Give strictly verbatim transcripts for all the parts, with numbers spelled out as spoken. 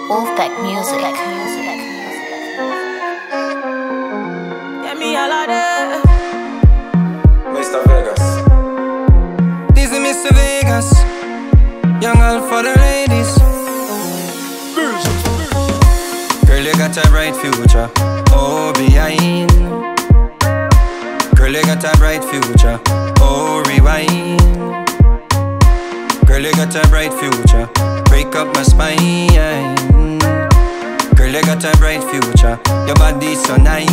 Wolfpack Music. Get me all of that. Mister Vegas. This is Mister Vegas. Young all for the ladies. Girl, you got a bright future. Oh, behind. Girl, you got a bright future. Oh, rewind. Girl, you got a bright future. Break up my spine. Girl, you got a bright future. Your body's so nice.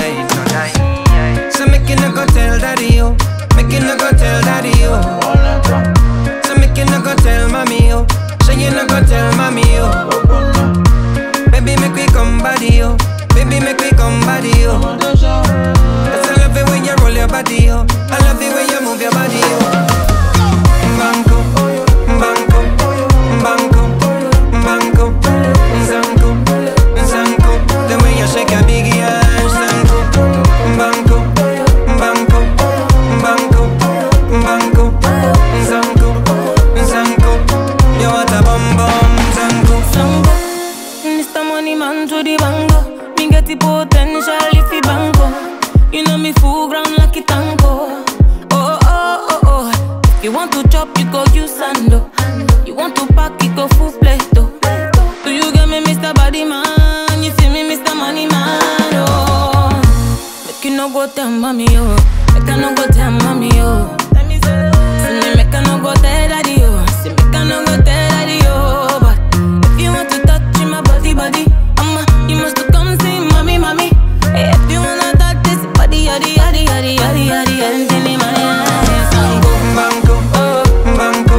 So make you no go tell daddy yo. Make you no go tell daddy yo. So make you no go tell mommy yo. So you no go tell mommy yo. Baby, make we come body yo. Baby, make we come body yo. Cause I love it when you roll your body yo. I love it when you move your body yo. Banco, banco, banco, banco, zanco, zanco. The way you shake your big ass, zanco. Banco, banco, banco, banco, zanco, zanco. You want a bum bum, zanco, Zango, Mister Money Man to the bango. Me get the potential if he bango. You know me full ground like a tango. Oh, oh, oh, oh. If you want to chop, you go use sando. You want to pack, you go full plate, though. Do you get me, Mister Body Man? You feel me, Mister Money Man? Oh, make you no go tell mommy, oh. Make I no go tell mommy, oh. See me, make I no go tell daddy, oh. See me, make I no go tell daddy, oh. But if you want to touch my body, body, I'ma, you must come see mommy, mommy. Hey, if you wanna touch this body, yaddy, yaddy, yaddy, yaddy, yaddy, yaddy, yaddy, banco, banco, banco,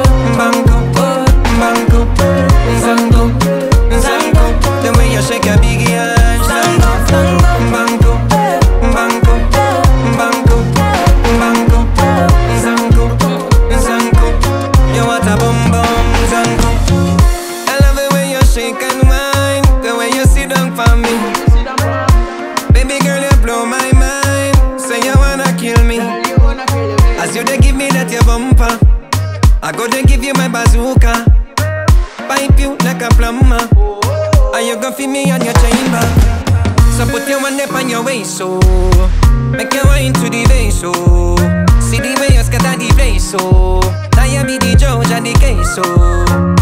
banco, zango, zango. The way you shake your big ass, zango, banco, banco, banco, banco, zango, zango. You want a bum bum, zango. I love it when you shake and whine, the way you sit down for me. Baby girl, you blow my mind. Say you wanna kill me. As you dey give me that your bumper, I go to give you my bazooka. Pipe you like a plumber. And you gon' feed me on your chamber. So put your one up on your waist, so make your wine to the base, so see the way you scatter the place, so now you be the judge and the case, so